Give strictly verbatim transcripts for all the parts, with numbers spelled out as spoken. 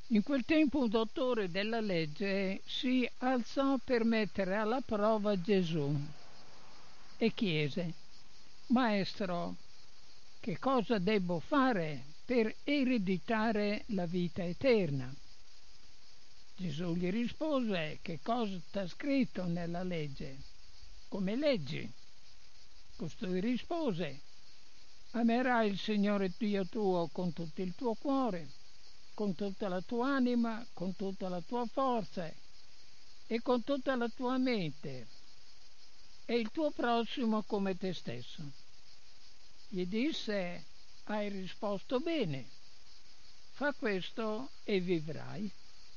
In quel tempo un dottore della legge si alzò per mettere alla prova Gesù e chiese: Maestro, che cosa debbo fare per ereditare la vita eterna? Gesù gli rispose: che cosa sta scritto nella legge? Come leggi? Costui rispose: amerai il Signore Dio tuo con tutto il tuo cuore, con tutta la tua anima, con tutta la tua forza e con tutta la tua mente, e il tuo prossimo come te stesso. Gli disse: hai risposto bene, fa questo e vivrai.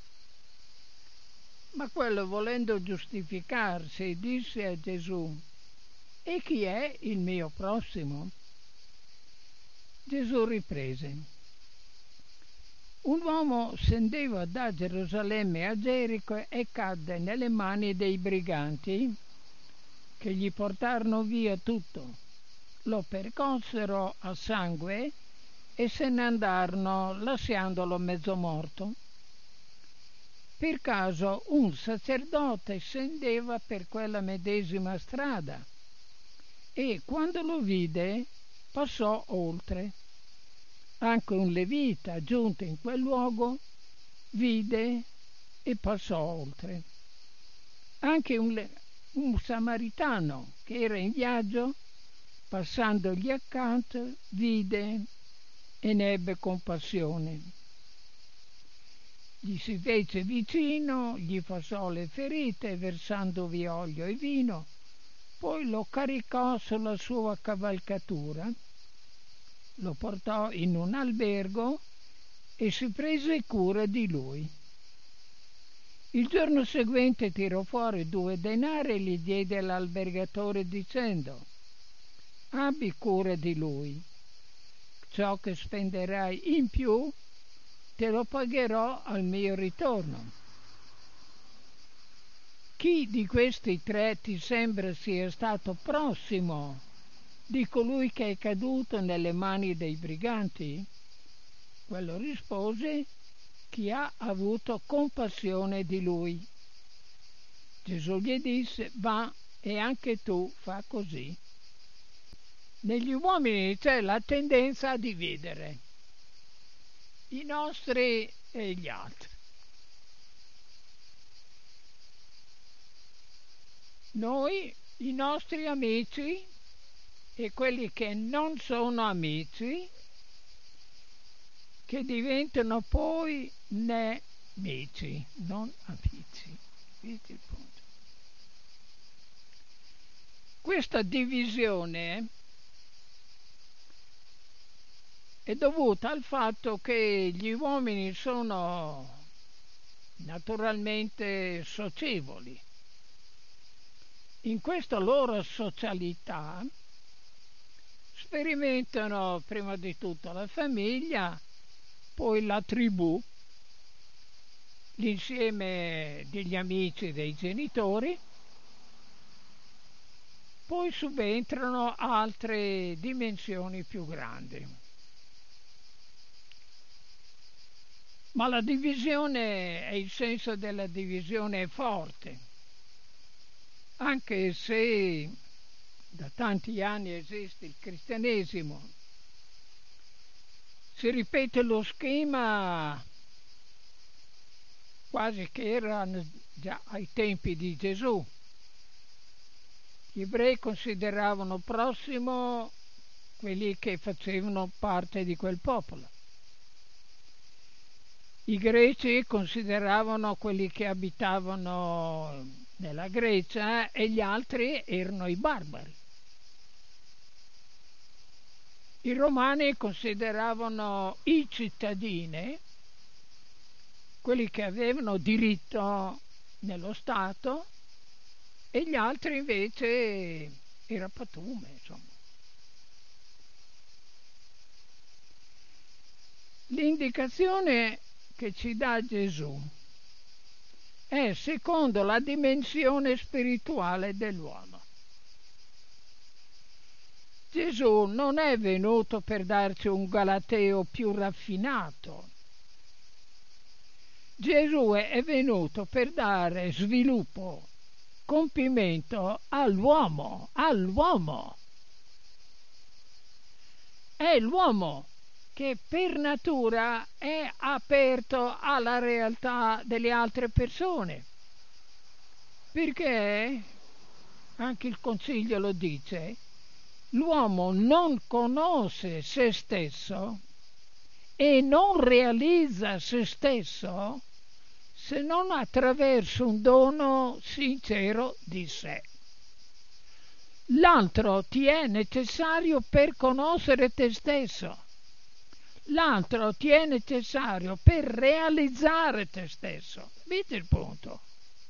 Ma quello, volendo giustificarsi, disse a Gesù: e chi è il mio prossimo? Gesù riprese: un uomo scendeva da Gerusalemme a Gerico e cadde nelle mani dei briganti, che gli portarono via tutto, lo percossero a sangue e se ne andarono lasciandolo mezzo morto. Per caso un sacerdote scendeva per quella medesima strada e quando lo vide passò oltre. Anche un levita, giunto in quel luogo, vide e passò oltre. Anche un, le- un samaritano che era in viaggio, passandogli accanto, vide e ne ebbe compassione. Gli si fece vicino, gli fasò le ferite, versandovi olio e vino, poi lo caricò sulla sua cavalcatura, lo portò in un albergo e si prese cura di lui. Il giorno seguente tirò fuori due denari e li diede all'albergatore dicendo: abbi cura di lui, ciò che spenderai in più te lo pagherò al mio ritorno. Chi di questi tre ti sembra sia stato prossimo di colui che è caduto nelle mani dei briganti? Quello rispose: chi ha avuto compassione di lui. Gesù gli disse: va e anche tu fa così. Negli uomini c'è la tendenza a dividere i nostri e gli altri. Noi, i nostri amici e quelli che non sono amici, che diventano poi nemici, non amici. Vedi il punto. Questa divisione è dovuta al fatto che gli uomini sono naturalmente socievoli. In questa loro socialità sperimentano prima di tutto la famiglia, poi la tribù, l'insieme degli amici dei genitori, poi subentrano altre dimensioni più grandi. Ma la divisione, è il senso della divisione è forte, anche se da tanti anni esiste il cristianesimo. Si ripete lo schema quasi che era già ai tempi di Gesù. Gli ebrei consideravano prossimo quelli che facevano parte di quel popolo. I greci consideravano quelli che abitavano nella Grecia e gli altri erano i barbari. I romani consideravano i cittadini quelli che avevano diritto nello Stato e gli altri invece era pattume, insomma. L'indicazione che ci dà Gesù è secondo la dimensione spirituale dell'uomo. Gesù non è venuto per darci un galateo più raffinato, Gesù è venuto per dare sviluppo, compimento all'uomo, all'uomo. È l'uomo che per natura è aperto alla realtà delle altre persone, perché, anche il Consiglio lo dice, l'uomo non conosce se stesso e non realizza se stesso se non attraverso un dono sincero di sé. L'altro ti è necessario per conoscere te stesso. L'altro ti è necessario per realizzare te stesso. Vedi il punto?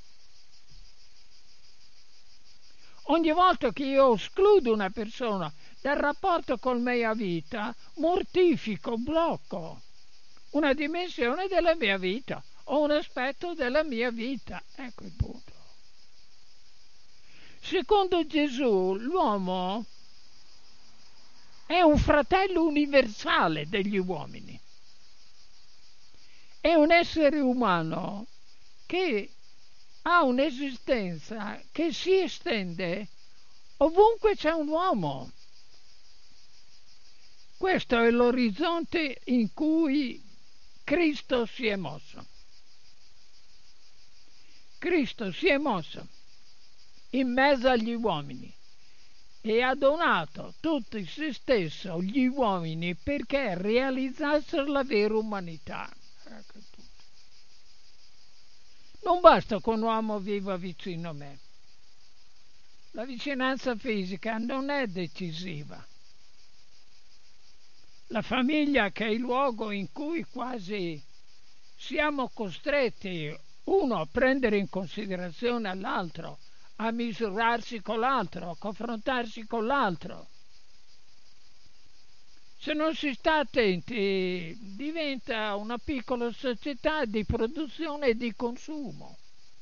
Ogni volta che io escludo una persona dal rapporto con la mia vita, mortifico, blocco una dimensione della mia vita o un aspetto della mia vita. Ecco il punto. Secondo Gesù, l'uomo è un fratello universale degli uomini. È un essere umano che ha un'esistenza che si estende ovunque c'è un uomo. Questo è l'orizzonte in cui Cristo si è mosso. Cristo si è mosso in mezzo agli uomini e ha donato tutto se stesso agli uomini perché realizzassero la vera umanità. Ecco tutto. Non basta che un uomo viva vicino a me. La vicinanza fisica non è decisiva. La famiglia, che è il luogo in cui quasi siamo costretti uno a prendere in considerazione l'altro, a misurarsi con l'altro, a confrontarsi con l'altro. Se non si sta attenti, diventa una piccola società di produzione e di consumo.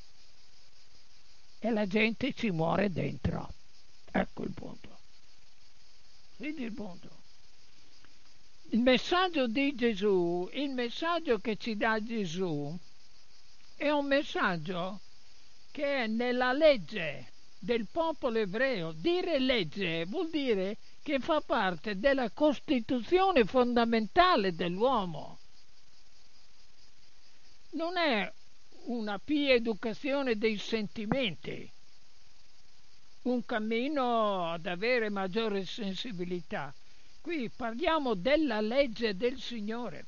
E la gente ci muore dentro. Ecco il punto. Vedi il punto. Il messaggio di Gesù, il messaggio che ci dà Gesù, è un messaggio che è nella legge del popolo ebreo. Dire legge vuol dire che fa parte della costituzione fondamentale dell'uomo. Non è una pia educazione dei sentimenti, un cammino ad avere maggiore sensibilità. Qui parliamo della legge del Signore,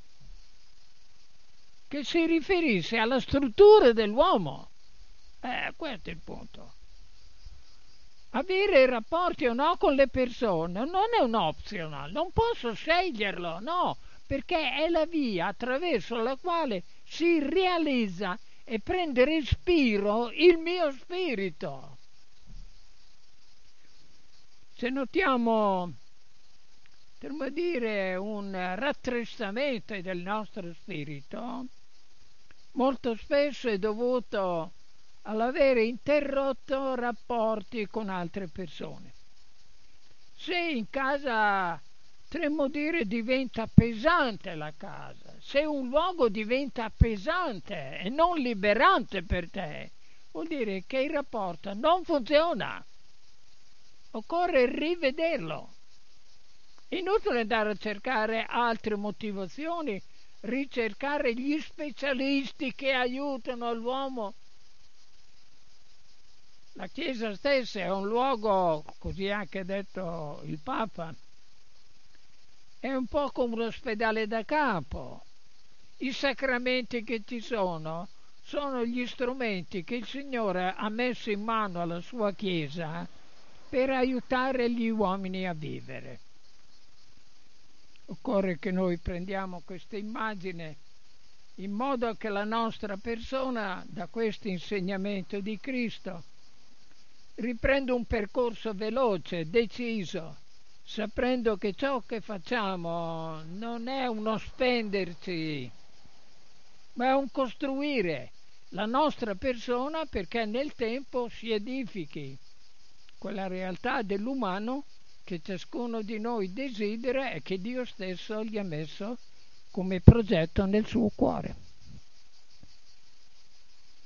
che si riferisce alla struttura dell'uomo. Eh, questo è il punto. Avere rapporti o no con le persone non è un optional, non posso sceglierlo, no, perché è la via attraverso la quale si realizza e prende respiro il mio spirito. Se notiamo, potremmo dire, un rattristamento del nostro spirito, molto spesso è dovuto all'avere interrotto rapporti con altre persone. Se in casa, potremmo dire, diventa pesante la casa, se un luogo diventa pesante e non liberante per te, vuol dire che il rapporto non funziona. Occorre rivederlo. Inutile andare a cercare altre motivazioni, ricercare gli specialisti che aiutano l'uomo. La Chiesa stessa è un luogo, così anche detto il Papa, è un po' come un ospedale da campo. I sacramenti che ci sono sono gli strumenti che il Signore ha messo in mano alla sua Chiesa per aiutare gli uomini a vivere. Occorre che noi prendiamo questa immagine in modo che la nostra persona, da questo insegnamento di Cristo, riprenda un percorso veloce, deciso, sapendo che ciò che facciamo non è uno spenderci, ma è un costruire la nostra persona perché nel tempo si edifichi quella realtà dell'umano che ciascuno di noi desidera e che Dio stesso gli ha messo come progetto nel suo cuore.